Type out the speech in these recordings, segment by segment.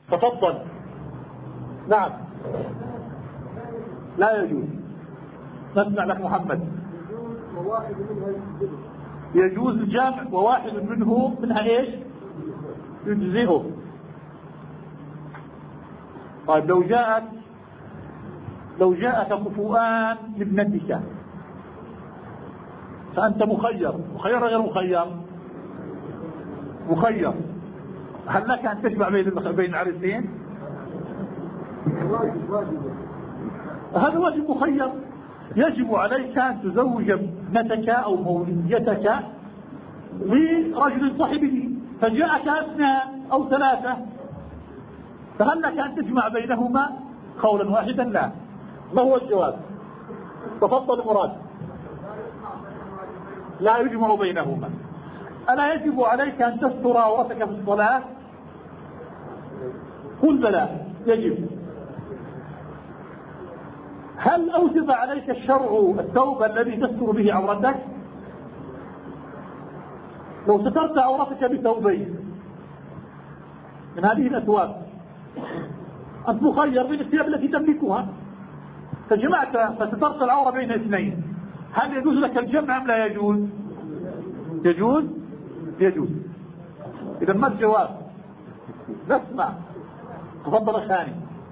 تفضل. نعم. لا يجوز. نسمع لك محمد. يجوز الجمع وواحد منها ايش؟ يجزئه. طيب لو جاءك كفؤان لابنتك فأنت مخير غير مخير؟ مخير. هل لك أن تجمع بين العريسين؟ هذا واجب مخير. يجب عليك أن تزوج ابنتك أو موليتك لرجل صاحبه، فجاءك 2 أو 3، فهل لك أن تجمع بينهما قولا واحدا؟ لا. ما هو الجواب؟ تفضل مراد. لا يجمع بينهما. ألا يجب عليك أن تستر عورتك في الصلاة؟ قل بلى يجب. هل أوجب عليك الشرع الثوب الذي تستر به عورتك؟ لو سترت عورتك بثوبين من هذه الأثواب أنت مخير بين الثياب التي تملكها، فجمعت فسترت العورة بين 2، هل يجوز لك الجمع أم لا يجوز؟ يجوز. إذا ما الجواب؟ نسمع. تفضل خاني.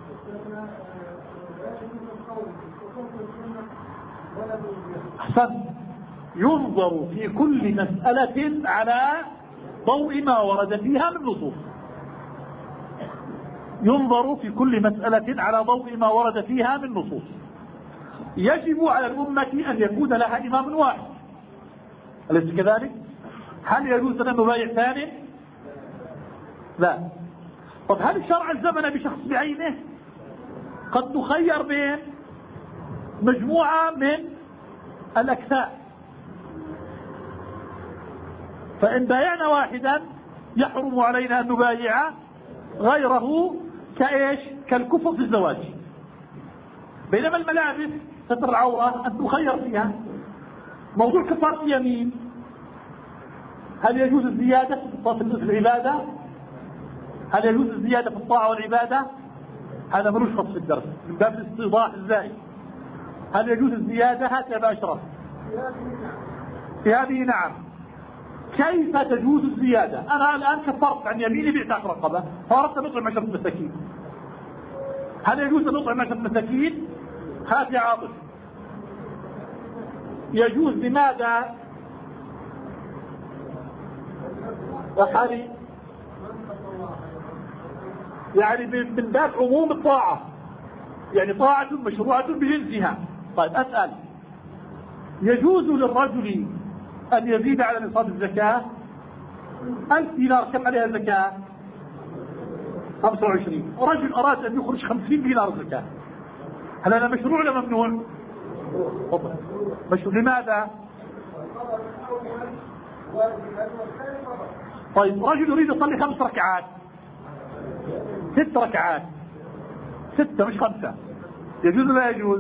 أحسن. ينظر في كل مسألة على ضوء ما ورد فيها من نصوص. ينظر في كل مسألة على ضوء ما ورد فيها من نصوص. يجب على الأمة أن يكون لها إمام واحد، أليس كذلك؟ هل يجوز أن نبايع ثاني؟ لا. طب هل الشرع الزمن بشخص بعينه؟ قد نخير بين مجموعة من الأكفاء، فإن بايعنا واحدا يحرم علينا أن نبايع غيره كإيش؟ كالكفر في الزواج. بينما الملابس ستر العورة أن تخير فيها. موضوع كفارة اليمين، هل يجوز الزيادة في العبادة؟ هل يجوز الزيادة في الطاعة والعبادة؟ هذا ملوش خاص في الدرس من باب الاستيضاح الزائد. هل يجوز الزيادة؟ هات يا أشرف. في هذه نعم. كيف تجوز الزيادة؟ أنا الآن كفرت عن يميني بعتق رقبة فأردت أن أطعم 10 مساكين، هل يجوز أن أطعم 10 مساكين؟ هات يا عاطف. يجوز. لماذا؟ وحالي يعني من باب عموم الطاعة، يعني طاعة مشروعة بجنسها. طيب أسأل، يجوز للرجل أن يزيد على نصاب الزكاة؟ 1000 دينار كم عليها الزكاة؟ 25. رجل أراد أن يخرج 50 دينار زكاة، هل هذا مشروع ولا ممنوع؟ مشروع. لماذا؟ طيب رجل يريد يصلي 5 ركعات، 6 ركعات، 6 مش 5، يجوز ولا يجوز؟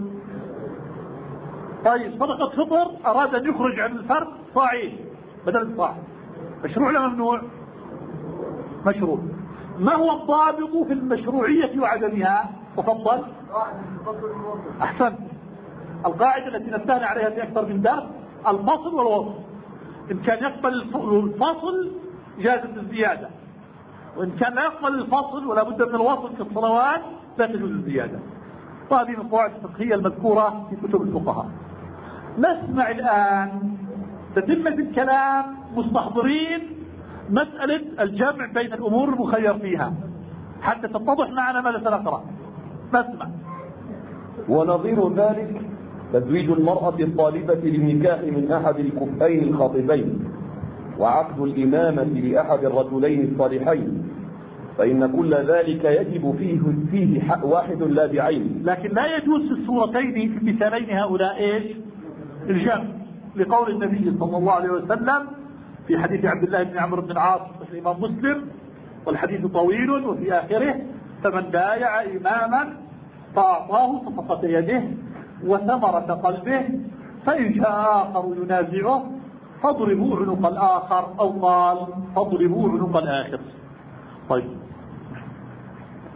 طيب صدقة فطر أراد أن يخرج عن الفرد صاعين بدل الصاع، مشروع ولا ممنوع؟ مشروع. ما هو الضابط في المشروعية وعدمها؟ تفضل. أحسنت. القاعدة التي نبهنا عليها في أكثر من درس، الفصل والوصل. إن كان يقبل الفصل جازت الزيادة، وإن كان لا يقبل الفصل ولا بد من الوصل كالصلوات لا تجوز الزيادة. وهذه من القواعد الفقهية المذكورة في كتب الفقهاء. نسمع الآن تتمة الكلام مستحضرين مسألة الجمع بين الأمور المخير فيها حتى تتضح معنا ماذا سنقرأ. نسمع. ونظير ذلك تزويج المرأة الطالبة للنكاح من أحد الكفئين الخاطبين، وعقد الإمامة لأحد الرجلين الصالحين، فإن كل ذلك يجب فيه حق واحد لا بعين. لكن لا يجوز في الصورتين في المثالين هؤلاء ايش؟ الجمع، لقول النبي صلى الله عليه وسلم في حديث عبد الله بن عمرو بن العاص في الإمام مسلم، والحديث طويل وفي آخره: فمن بايع إماما فأعطاه صفقة يده وثمرة قلبه، فإن جاء آخر ينازعه فاضربوا عنق الآخر، أو قال فاضربوا عنق الآخر. طيب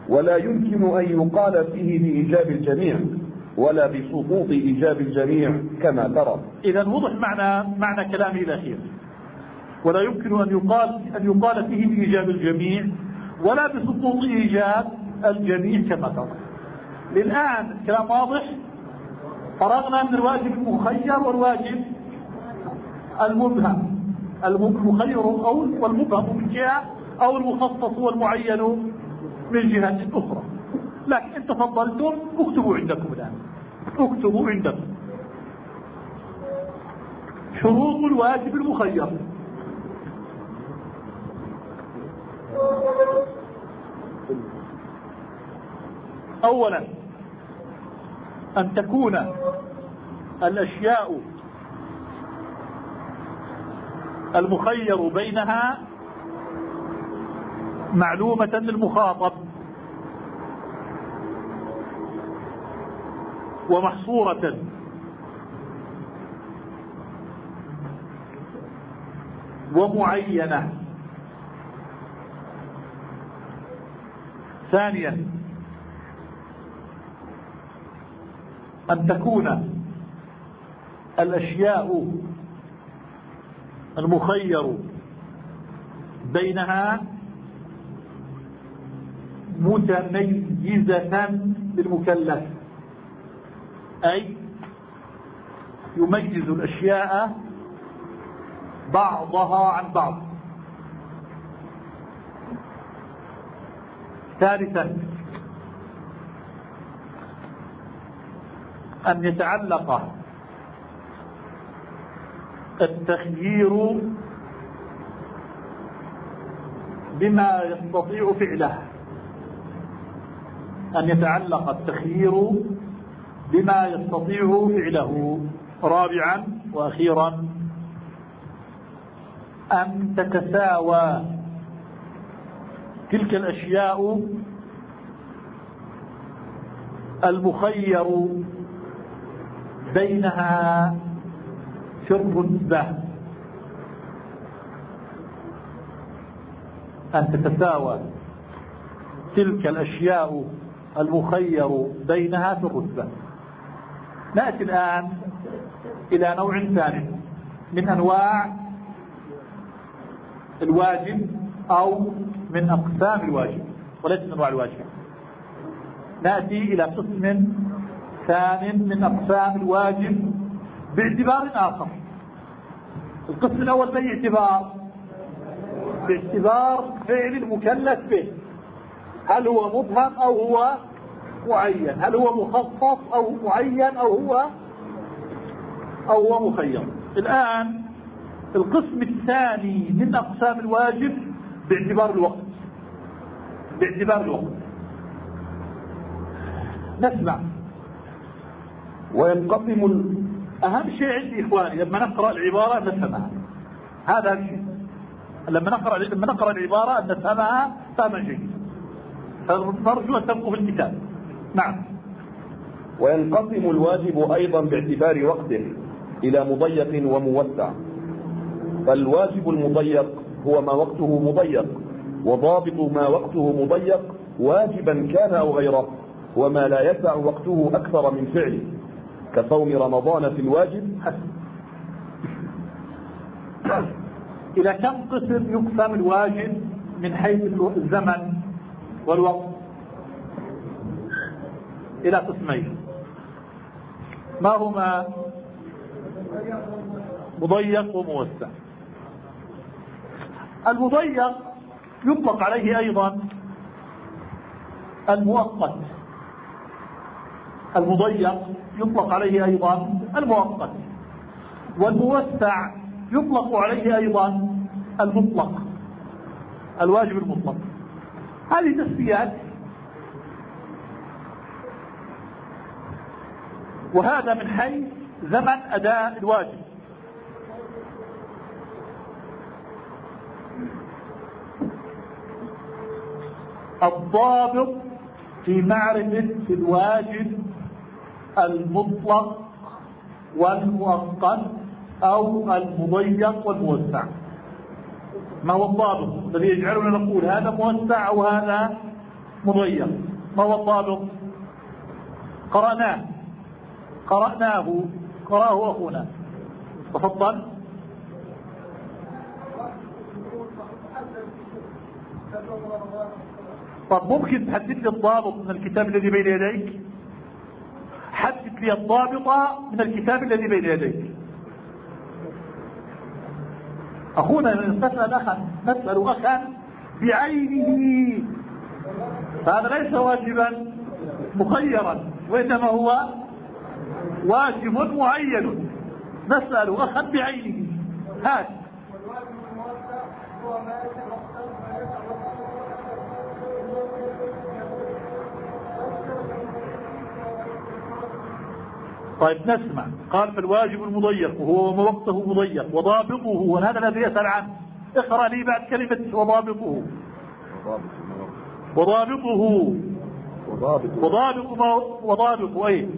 ولا يمكن أن يقال فيه بإيجاب الجميع ولا بسقوط إيجاب الجميع كما ترى. إذا وضح معنى كلامي الأخير. ولا يمكن أن يقال فيه بإيجاب الجميع ولا بسقوط إيجاب الجميع كما ترى. للآن الكلام واضح. فرغنا من الواجب المخير والواجب المبهم. المخير والمبهم من جهة، أو المخصص والمعين من جهة أخرى. لكن إن تفضلتم اكتبوا عندكم الآن، اكتبوا عندكم شروط الواجب المخير. أولا أن تكون الأشياء المخير بينها معلومة للمخاطب ومحصورة ومعينة. ثانيا أن تكون الأشياء المخير بينها متميزة للمكلف، أي يميز الأشياء بعضها عن بعض. ثالثا أن يتعلق التخيير بما يستطيع فعله، أن يتعلق التخيير بما يستطيع فعله. رابعا وأخيرا أن تتساوى تلك الأشياء المخير بينها في الرتبة، أن تتساوى تلك الأشياء المخير بينها في الرتبة. نأتي الآن إلى نوع ثاني من أنواع الواجب أو من أقسام الواجب وليس من أنواع الواجب. نأتي إلى قسم ثاني من أقسام الواجب باعتبار آخر. القسم الأول بأي اعتبار؟ باعتبار فعل المكلف به، هل هو مبهم أو هو معين، هل هو مخصص أو معين أو هو مخير. الآن القسم الثاني من أقسام الواجب باعتبار الوقت. باعتبار الوقت نسمع. وينقسم أهم شيء عندي إخواني لما نقرأ العبارة نفهمها، هذا الشيء. لما نقرأ العبارة نفهمها فهما جيدا، فنرجو أن تبقوا في الكتاب. نعم. وينقسم الواجب أيضا باعتبار وقته إلى مضيق وموسع. فالواجب المضيق هو ما وقته مضيق، وضابط ما وقته مضيق واجبا كان أو غيره، وما لا يسع وقته أكثر من فعله، كصوم رمضان في الواجب. إلى كم قسم يقسم الواجب من حيث الزمن والوقت؟ إلى قسمين. ما هما؟ مضيق وموسع. المضيق يطلق عليه أيضا المؤقت. المضيق يطلق عليه أيضا المؤقت. والموسع يطلق عليه أيضا المطلق، الواجب المطلق. هذه تسميات، وهذا من حيث زمن أداء الواجب. الضابط في معرفة الواجب المطلق والمؤقت أو المضيق والموسع. ما هو الضابط الذي يجعلنا نقول هذا موسع أو هذا مضيق. ما هو الضابط؟ قرأناه قرأه أخونا. تفضل. طب ممكن تحدد لي الضابط من الكتاب الذي بين يديك؟ حدد لي الضابط من الكتاب الذي بين يديك. أخونا نسأل أخا بعينه، فهذا ليس واجبا مخيرا، وإنما هو واجب معين. نسأل أخا بعينه. هات. طيب نسمع. قال فالواجب المضيق وهو وقته مضيق وضابطه، وهذا الذي يسأل عنه. اقرأ لي بعد كلمة وضابطه. وضابطه أي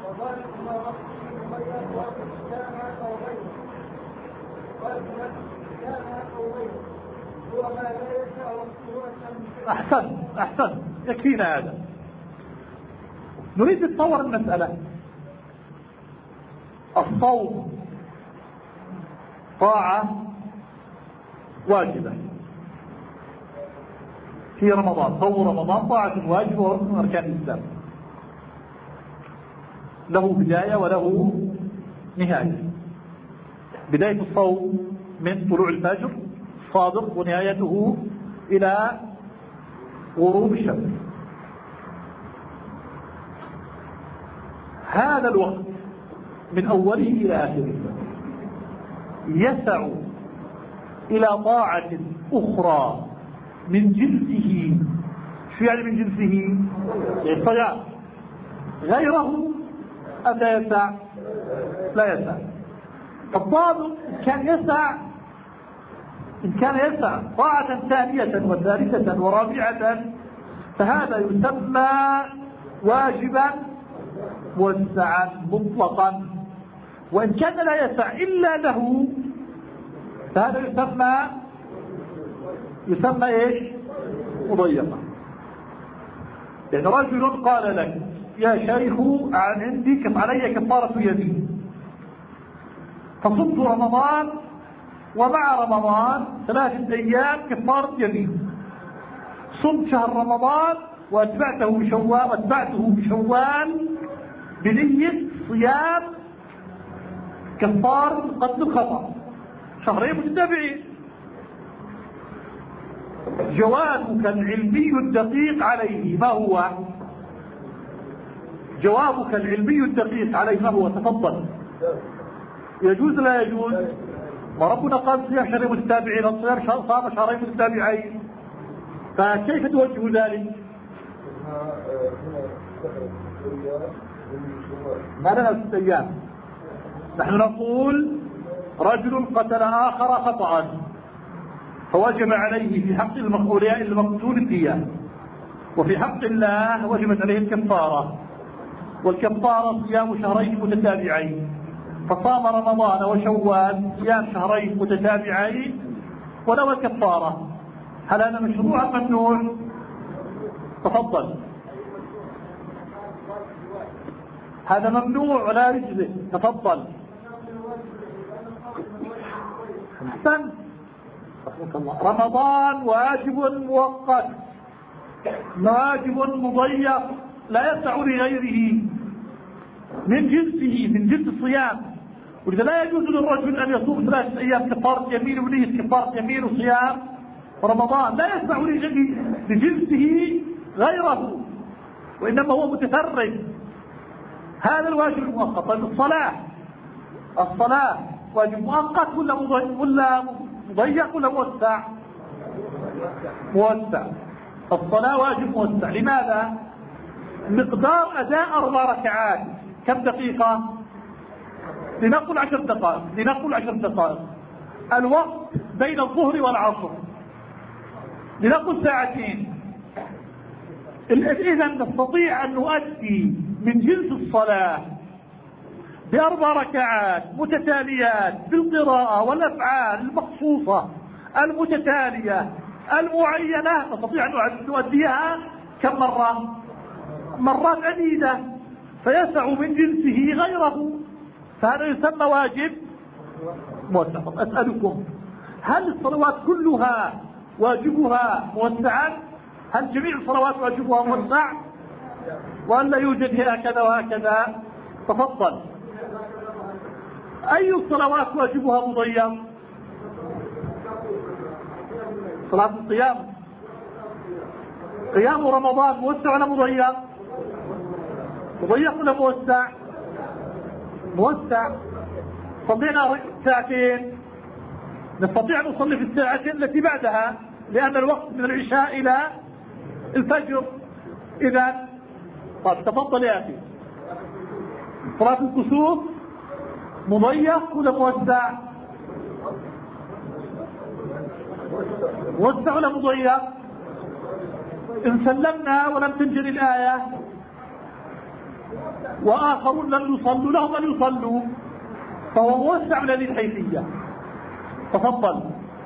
أحسن يكفينا هذا. نريد نتصور المسألة. الصوم طاعة واجبة في رمضان. صوم رمضان طاعة واجبة وركن من أركان الإسلام، له بداية وله نهاية. بداية الصوم من طلوع الفجر الصادق، ونهايته إلى غروب الشمس. هذا الوقت من أوله إلى آخره يسع إلى طاعة أخرى من جنسه. شو يعني من جنسه؟ الصيام. غيره أم لا يسع؟ لا يسع. الضابط إن كان يسع طاعة ثانية وثالثة ورابعة فهذا يسمى واجبا موسعا مطلقا. وإن كان لا يسع إلا له فهذا يسمى ايش؟ مضيقا. يعني رجل قال لك يا شيخ عندي علي كفارة يمين، فصمت رمضان ومع رمضان 3 أيام كفارة يمين. صمت شهر رمضان واتبعته بشوال بنية صيام كفار قتل الخطأ، 2 متتابعين. جوابك العلمي الدقيق عليه ما هو؟ جوابك العلمي الدقيق عليه ما هو؟ تفضل. يجوز لا يجوز؟ وربنا قال صيام 2 متتابعين، الصيام صام 2 متتابعين، فكيف توجه ذلك؟ ما لنا 6 أيام. نحن نقول رجل قتل آخر خطأ فوجب عليه في حق المقتول الدية، وفي حق الله وجبت عليه الكفارة، والكفارة صيام 2 متتابعين، فصام رمضان وشوال صيام 2 متتابعين ولو الكفارة. هل هذا مشروع أم ممنوع؟ تفضل. هذا ممنوع ولا يجزئ. تفضل. أحسن. رمضان واجب مؤقت، واجب مضيق لا يسع لغيره من جنسه، من جنس الصيام. ولذا لا يجوز للرجل أن يصوم 3 أيام كفارة يمين ونية كفارة يمين وصيام رمضان، لا يسع لجنسه غيره، وإنما هو متفرد. هذا الواجب المؤقت. طيب الصلاة واجب مؤقت ولا مضيق ولا موسع؟ موسع. الصلاة واجب موسع. لماذا؟ مقدار أداء 4 ركعات كم دقيقة؟ لنقل 10 دقائق. الوقت بين الظهر والعصر لنقل 2 ساعات. إذا نستطيع أن نؤدي من جنس الصلاة ب4 ركعات متتاليات بالقراءة والأفعال المخصوصة المتتالية المعينة، نستطيع أن نؤديها كم مرة؟ مرات عديدة، فيسع من جنسه غيره، فهذا يسمى واجب موسع. أسألكم، هل الصلوات كلها واجبها موسعا؟ هل جميع الصلوات واجبها موسع، ولا يوجد هكذا وهكذا؟ تفضل. أي الصلوات واجبها مضيق؟ صلاة القيام، قيام رمضان موسع ولا مضيق؟ مضيق ولا موسع؟ موسع. صلينا ساعتين، نستطيع أن نصلي في الساعتين التي بعدها، لأن الوقت من العشاء إلى الفجر. إذا طيب تفضل يا أخي. صلاة الكسوف مضيق ولا موسع؟ موسع ولا مضيق؟ إن سلمنا ولم تنجل الآية وآخرون لم يصلوا لهم أن يصلوا، فهو موسع من هذه الحيثية. تفضل.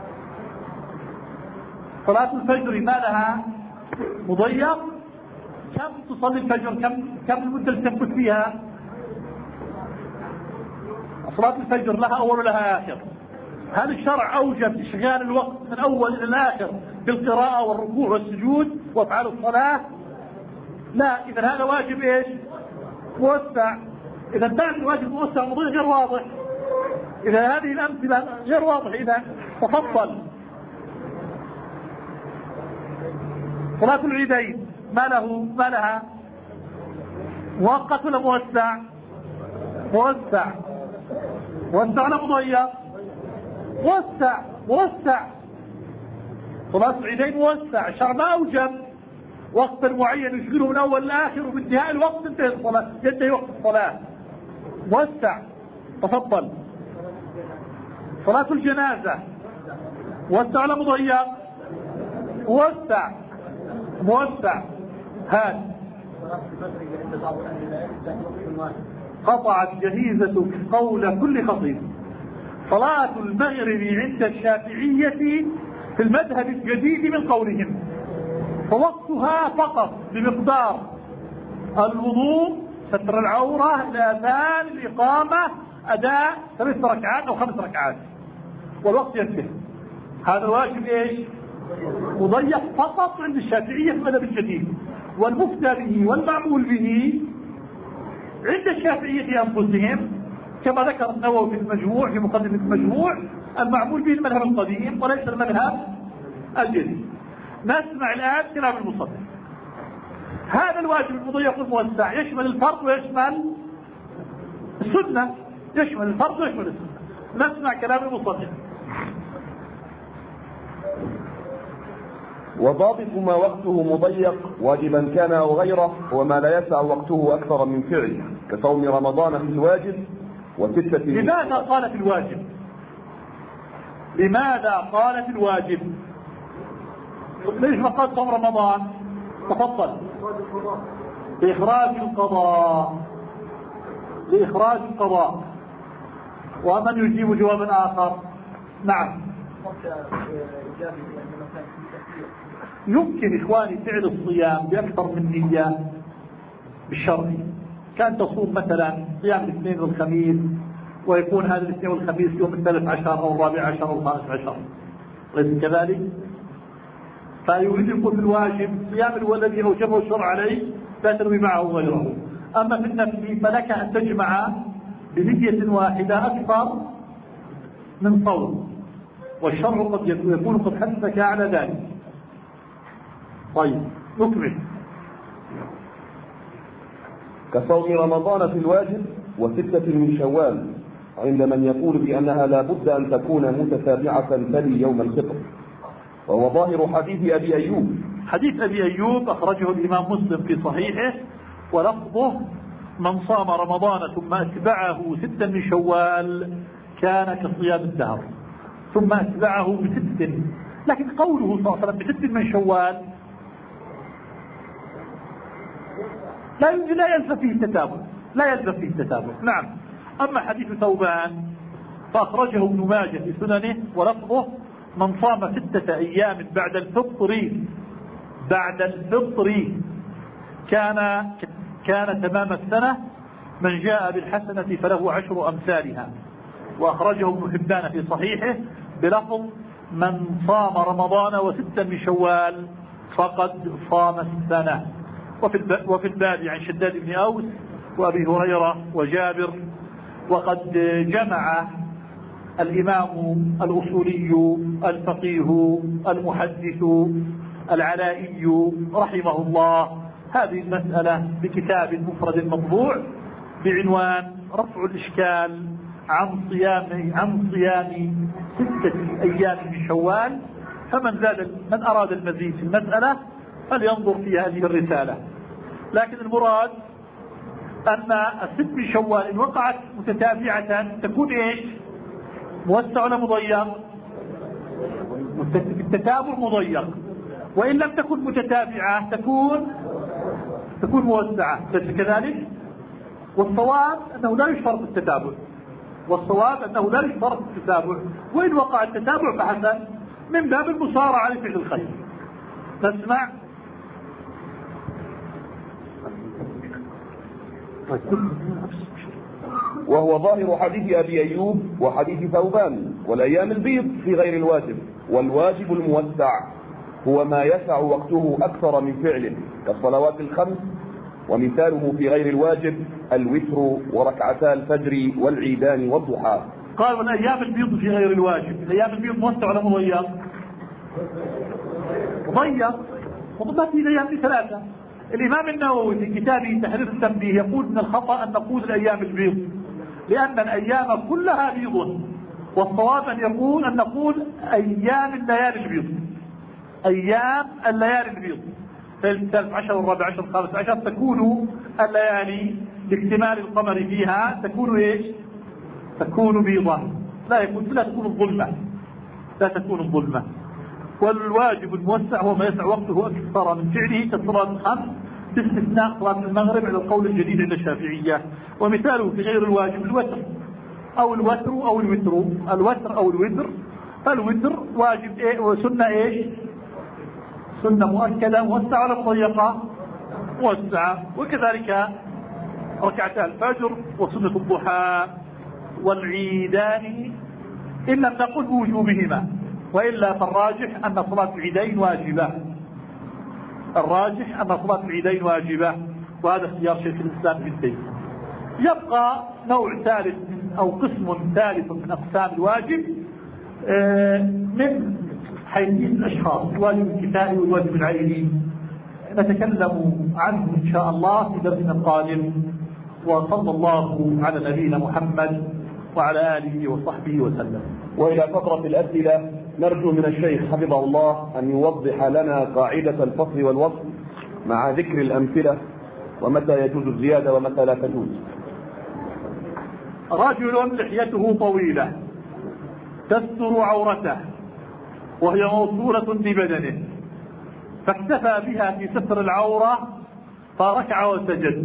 صلاة الفجر ما لها؟ مضيق. كم تصلي الفجر؟ كم المدة اللي تمكث فيها؟ صلاة الفجر لها أول ولها آخر. هل الشرع أوجب إشغال الوقت من أول إلى الآخر بالقراءة والركوع والسجود وأفعال الصلاة؟ لا. إذا هذا واجب إيش؟ موسع. إذا بعد الواجب موسع مضيق غير واضح. إذا هذه الأمثلة غير واضح. إذا تفضل. صلاة العيدين ما لها؟ مؤقت ولا موسع؟ موسع. موسع ولا مضيق؟ موسع. صلاة العيدين موسع. الشرع ما أوجب وقت معين يشغله من أول لآخر، وبانتهاء الوقت ينتهي وقت الصلاة. موسع. تفضل. صلاة الجنازة موسع ولا مضيق؟ موسع. هذا قطعت جهيزتك قول كل خطيب. صلاة المغرب عند الشافعية في المذهب الجديد من قولهم، فوقتها فقط بمقدار الوضوء، ستر العورة، الأذان، الإقامة، أداء 3 ركعات أو 5 ركعات، والوقت ينتهي. هذا واجب ايش؟ مضيق فقط عند الشافعية في المذهب الجديد، والمفتى به والمعمول به عند الشافعية أنفسهم، كما ذكر النووي في المجموع في مقدمة المجموع، المعمول به المذهب القديم وليس المذهب الجديد. نسمع الآن كلام المصنف. هذا الواجب المضيق الموسع يشمل الفرض ويشمل السنة، يشمل الفرض ويشمل السنة. نسمع كلام المصنف. وضابط ما وقته مضيق واجبا كان أو غيره وما لا يسع وقته أكثر من فعله، كصوم رمضان في الواجب وستة. لماذا قال في الواجب؟ ليش ما قال صوم رمضان؟ تفضل. لإخراج القضاء. ومن يجيب جوابا آخر؟ نعم. يمكن إخواني فعل الصيام بأكثر من نية بالشرع. كان تصوم مثلا صيام الاثنين والخميس، ويكون هذا الاثنين والخميس يوم 13 أو 14 أو 15، ليس كذلك؟ فيريد يكون في الواجب صيام الذي أوجبه الشرع عليه لا تنوي معه غيره. أما في النفل فلك أن تجمع بنية واحدة أكثر من صوم، والشرع قد يكون قد حثك على ذلك. طيب نكمل. كصوم رمضان في الواجب وستة من شوال عند من يقول بأنها لا بد أن تكون متتابعة تلي يوم الفطر، وهو ظاهر حديث أبي أيوب. حديث أبي أيوب أخرجه الإمام مسلم في صحيحه، ولفظه: من صام رمضان ثم أتبعه 6 من شوال كان كصيام الدهر، ثم أتبعه ب6. لكن قوله صلى الله عليه وسلم ب6 من شوال لا يلزم فيه التتابع. نعم. أما حديث ثوبان فأخرجه ابن ماجه في سننه، ولفظه: من صام 6 أيام بعد الفطر بعد الفطر كان تمام السنة. من جاء بالحسنة فله 10 أمثالها. وأخرجه ابن حبان في صحيحه بلفظ: من صام رمضان و6 من شوال فقد صام السنة. وفي الباب عن شداد بن أوس وأبي هريرة وجابر. وقد جمع الإمام الأصولي الفقيه المحدث العلائي رحمه الله هذه المسألة بكتاب مفرد مطبوع بعنوان: رفع الإشكال عن صيام 6 أيام من شوال. من أراد المزيد في المسألة فلينظر في هذه الرسالة. لكن المراد أن 6 من شوال إن وقعت متتابعة تكون إيش؟ موسع ولا مضيق؟ التتابع مضيق. وإن لم تكن متتابعة تكون موسعة. ليس كذلك؟ والصواب أنه لا يشترط التتابع. وإن وقع التتابع فحسن، من باب المسارعة لفعل الخير. نسمع. وهو ظاهر حديث أبي أيوب وحديث ثوبان: والأيام البيض في غير الواجب، والواجب الموسع هو ما يسع وقته أكثر من فعله كالصلوات ال5. ومثاله في غير الواجب الوتر وركعتا الفجر والعيدان والضحى. قال: والأيام البيض في غير الواجب. الأيام البيض موسع ولا مضيق؟ مضيق. وضبط الأيام ب3. الإمام النووي في كتابه تحرير التنبيه يقول: من الخطأ أن نقول الأيام البيض، لأن الأيام كلها بيض. والصواب أن نقول أيام الليالي البيض. أيام الليالي البيض. فالثالث عشر والرابع عشر والخامس عشر تكون الليالي لاكتمال القمر فيها تكون إيش؟ تكون بيضا. لا تكون الظلمة. والواجب الموسع هو ما يسع وقته أكثر من فعله كالصلاة ال5 باستثناء صلاة المغرب على القول الجديد عند الشافعية. ومثاله في غير الواجب الوتر أو الوتر. فالوتر واجب إيه وسنة إيش؟ سنة مؤكدة موسعة ولا مضيقة؟ موسعة. وكذلك ركعتا الفجر وسنة الضحى والعيدان إن لم نقل بوجوبهما، وإلا فالراجح أن صلاة العيدين واجبة. وهذا اختيار شيخ الإسلام ابن تيمية. يبقى نوع ثالث أو قسم ثالث من أقسام الواجب من حيث الأشخاص: الواجب الكفائي والواجب العيني. نتكلم عنه إن شاء الله في درسنا القادم. وصلى الله على نبينا محمد وعلى آله وصحبه وسلم. وإلى فترة الأسئلة نرجو من الشيخ حفظه الله أن يوضح لنا قاعدة الفصل والوصل مع ذكر الأمثلة، ومتى يجوز الزيادة ومتى لا تجوز. رجل لحيته طويلة تستر عورته وهي موصولة ببدنه، فاكتفى بها في ستر العورة فركع وسجد.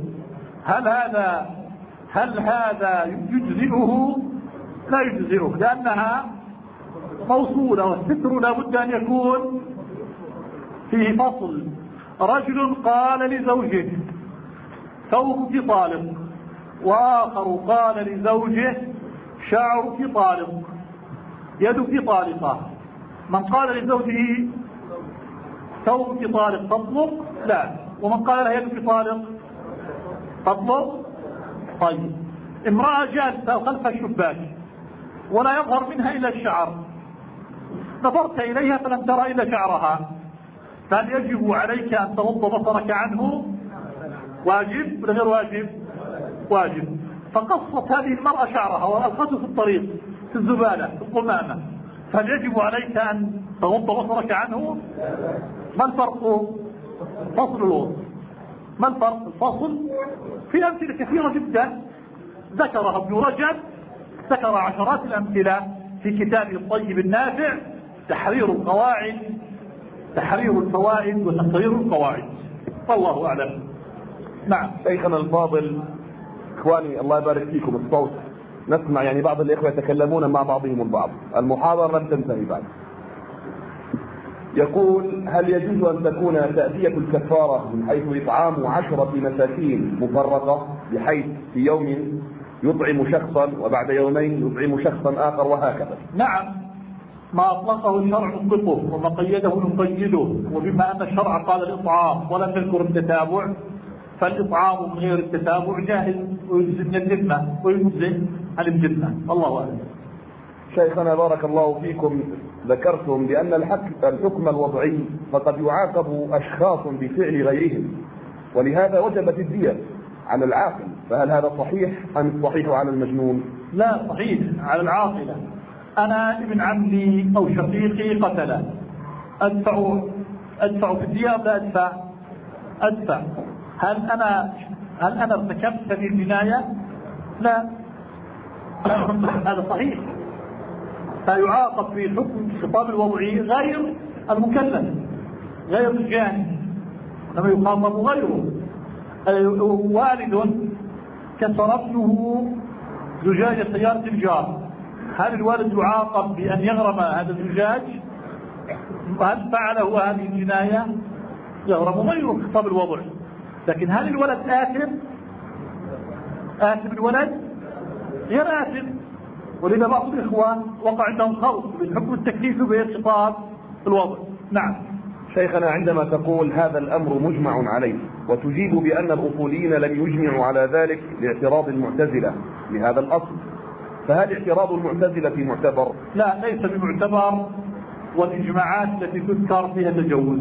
هل هذا يجزئه؟ لا يجزئه، لأنها موصولة، والستر لابد أن يكون فيه فصل. رجل قال لزوجه: ثوبك طالق، وآخر قال لزوجه: شعرك طالق، يدك طالقة. من قال لزوجه ثوبك طالق تطلق؟ لا. ومن قال لها يدك طالق تطلق؟ طيب. امرأة جالسة خلف الشباك ولا يظهر منها إلا الشعر، نظرت إليها فلم ترى إلا شعرها، فهل يجب عليك أن تغض بصرك عنه؟ واجب ولا غير واجب؟ واجب. فقصت هذه المرأة شعرها وألقته في الطريق في الزبالة في القمامة، فهل يجب عليك أن تغض بصرك عنه؟ ما الفرق؟ فصل الوضوء. ما الفرق؟ الفصل في أمثلة كثيرة جدا ذكرها ابن رجب، ذكر عشرات الأمثلة في كتابه الطيب النافع: تحرير الفوائد وتقرير القواعد. والله أعلم. نعم. شيخنا الفاضل، إخواني الله يبارك فيكم، الصوت نسمع يعني بعض الإخوة يتكلمون مع بعضهم البعض. المحاضرة لم تنتهي بعد. يقول: هل يجوز أن تكون تأتية الكفارة من حيث إطعام 10 مساكين مفرقة، بحيث في يوم يطعم شخصا وبعد يومين يطعم شخصا آخر وهكذا؟ نعم، ما أطلقه الشرع نطلقه وما قيده نقيده، وبما أن الشرع قال الإطعام ولم يذكر التتابع فالإطعام من غير التتابع جاهز ويجزي من الذمة ويجزي عن الذمة. الله أعلم. شيخنا بارك الله فيكم، ذكرتم بأن الحكم الوضعي فقد يعاقب أشخاص بفعل غيرهم، ولهذا وجبت الدية على العاقل، فهل هذا صحيح أم الصحيح على المجنون؟ لا، صحيح على العاقلة. أنا ابن عمي أو شقيقي قتله، أدفع في الدية ولا أدفع؟ هل أنا ارتكبت في الجناية؟ لا، هذا صحيح. فيعاقب في حكم الخطاب الوضعي غير المكلف، غير الجاني، لما يخاطب غيره. والد كسر ابنه زجاج سيارة الجار، هل الوالد يعاقب بأن يغرم هذا الزجاج؟ هل فعله هذه الجناية؟ يغرم غيره الخطاب الوضعي. لكن هل الولد آثم الولد؟ غير آثم. ولذا بعض الإخوان وقع عندهم خلط بين حكم التكليف وبين الخطاب الوضعي. نعم. شيخنا، عندما تقول هذا الأمر مجمع عليه وتجيب بأن الأصوليين لم يجمعوا على ذلك لاعتراض المعتزلة لهذا الأصل، فهل اعتراض المعتزلة معتبر؟ لا، ليس بمعتبر، والإجماعات التي تذكر فيها تجوز.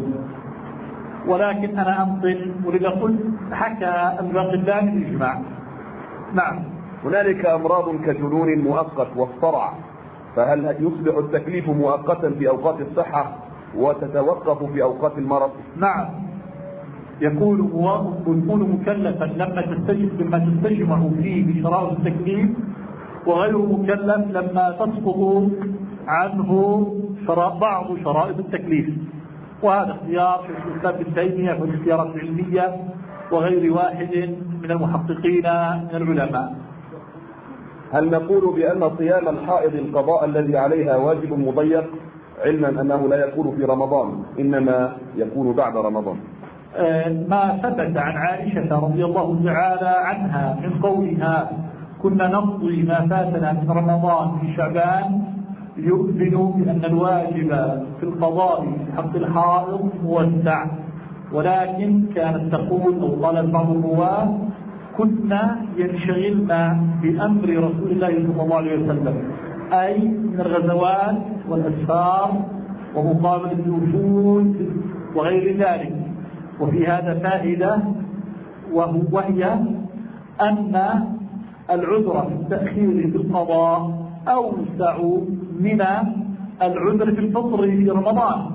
ولكن أنا أنطل، ولذا قلت حكى الباقلاني الإجماع. نعم. هنالك أمراض كجنون مؤقت والصرع، فهل يصبح التكليف مؤقتا في أوقات الصحة وتتوقف في أوقات المرض؟ نعم، يكون مكلفا لما تستجمع فيه بشرائط التكليف، وغير مكلف لما تسقط عنه بعض شرائط التكليف. وهذا اختيار شيخ الإسلام ابن تيمية في الاختيارات العلمية وغير واحد من المحققين من العلماء. هل نقول بأن صيام الحائض القضاء الذي عليها واجب مضيق، علما أنه لا يكون في رمضان إنما يكون بعد رمضان؟ ما ثبت عن عائشة رضي الله تعالى عنها من قولها: كنا نقضي ما فاتنا من رمضان في شعبان، يؤذن بأن الواجب في القضاء في حق الحائض موسع. ولكن كانت تقول، أو قال بعض الرواة: كنا ينشغلنا بأمر رسول الله صلى الله عليه وسلم، أي من الغزوات والأسفار ومقابلة الوفود وغير ذلك. وفي هذا فائدة، وهي أن العذر في التأخير في القضاء أوسع من العذر في الفطر في رمضان.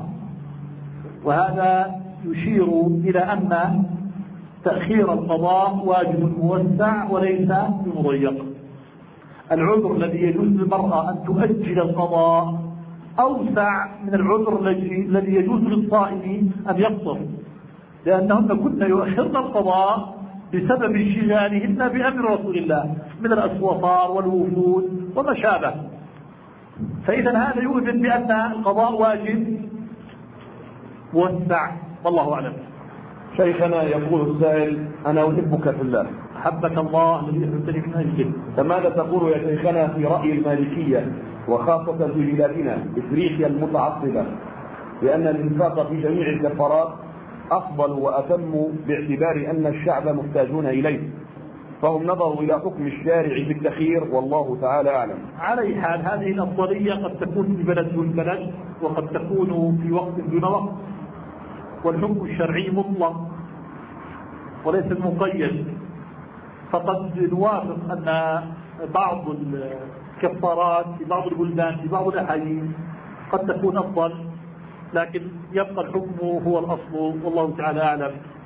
وهذا يشير إلى أن تأخير القضاء واجب موسع وليس بمضيق. العذر الذي يجوز للمرأة أن تؤجل القضاء أوسع من العذر الذي يجوز للصائم أن يفطر، لأنهن كن يؤخرن القضاء بسبب انشغالهن بأمر رسول الله من الأسوطار والوفود وما شابه. فإذا هذا يؤذن بأن القضاء واجب موسع، والله أعلم. شيخنا، يقول السائل: أنا أحبك في الله. أحبك الله الذي أحببتني من أجله. فماذا تقول يا شيخنا في رأي المالكية وخاصة في بلادنا إفريقيا المتعصبة بأن الإنفاق في جميع الكفارات أفضل وأتم باعتبار أن الشعب محتاجون إليه، فهم نظروا إلى حكم الشارع في التخيير والله تعالى أعلم؟ على حال هذه الأفضلية قد تكون في بلد دون بلد، وقد تكون في وقت دون وقت، والحكم الشرعي مطلق وليس مقيد. فقد نوافق أن بعض الكفارات في بعض البلدان في بعض الأحايين قد تكون أفضل، لكن يبقى الحكم هو الأصل، والله تعالى أعلم.